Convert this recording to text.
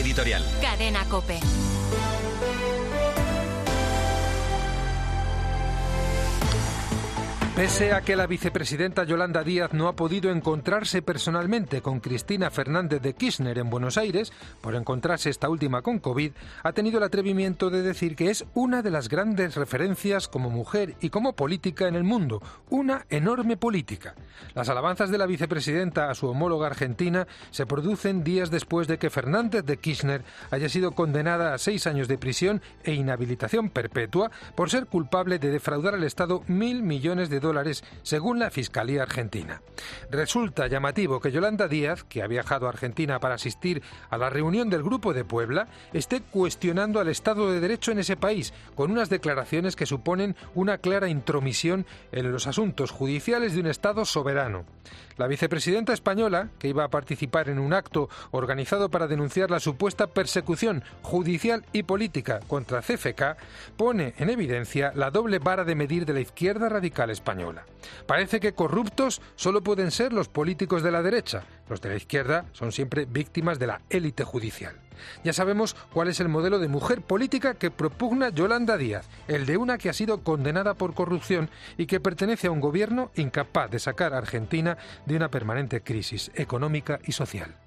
editorial. Cadena COPE. Pese a que la vicepresidenta Yolanda Díaz no ha podido encontrarse personalmente con Cristina Fernández de Kirchner en Buenos Aires, por encontrarse esta última con COVID, ha tenido el atrevimiento de decir que es una de las grandes referencias como mujer y como política en el mundo, una enorme política. Las alabanzas de la vicepresidenta a su homóloga argentina se producen días después de que Fernández de Kirchner haya sido condenada a 6 años de prisión e inhabilitación perpetua por ser culpable de defraudar al Estado 1.000 millones de dólares según la Fiscalía argentina. Resulta llamativo que Yolanda Díaz, que ha viajado a Argentina para asistir a la reunión del Grupo de Puebla, esté cuestionando al Estado de Derecho en ese país, con unas declaraciones que suponen una clara intromisión en los asuntos judiciales de un Estado soberano. La vicepresidenta española, que iba a participar en un acto organizado para denunciar la supuesta persecución judicial y política contra CFK, pone en evidencia la doble vara de medir de la izquierda radical española. Parece que corruptos solo pueden ser los políticos de la derecha. Los de la izquierda son siempre víctimas de la élite judicial. Ya sabemos cuál es el modelo de mujer política que propugna Yolanda Díaz, el de una que ha sido condenada por corrupción y que pertenece a un gobierno incapaz de sacar a Argentina de una permanente crisis económica y social.